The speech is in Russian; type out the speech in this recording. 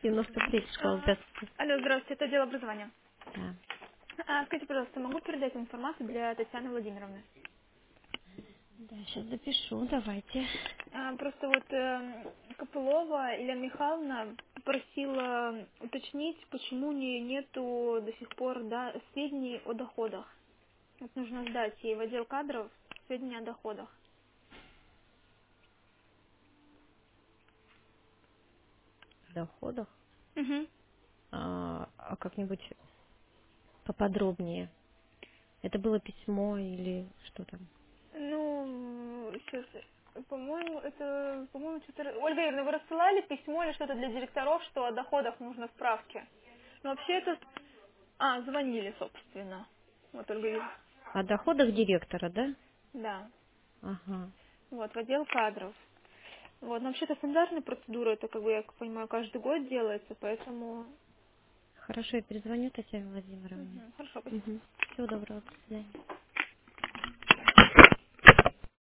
93 школа, здравствуйте. Алло, здравствуйте, это отдел образования. Да. Скажите, пожалуйста, могу передать информацию для Татьяны Владимировны? Да, сейчас запишу, давайте. Просто вот Копылова Илья Михайловна просила уточнить, почему нету до сих пор сведений о доходах. Вот нужно сдать ей в отдел кадров сведения о доходах. В доходах. Угу. А как-нибудь поподробнее. Это было письмо или что там? Ну, сейчас, по-моему, что-то... Ольга Юрьевна, вы рассылали письмо или что-то для директоров, что о доходах нужно справки? Но вообще это... звонили, собственно. Вот Ольга Юрьевна. О доходах директора, да? Да. Ага. Вот, в отдел кадров. Вот, но вообще-то стандартная процедура, это, как бы, я понимаю, каждый год делается, поэтому... Хорошо, я перезвоню Татьяне Владимировне. Хорошо, спасибо. Угу. Всего доброго, до свидания.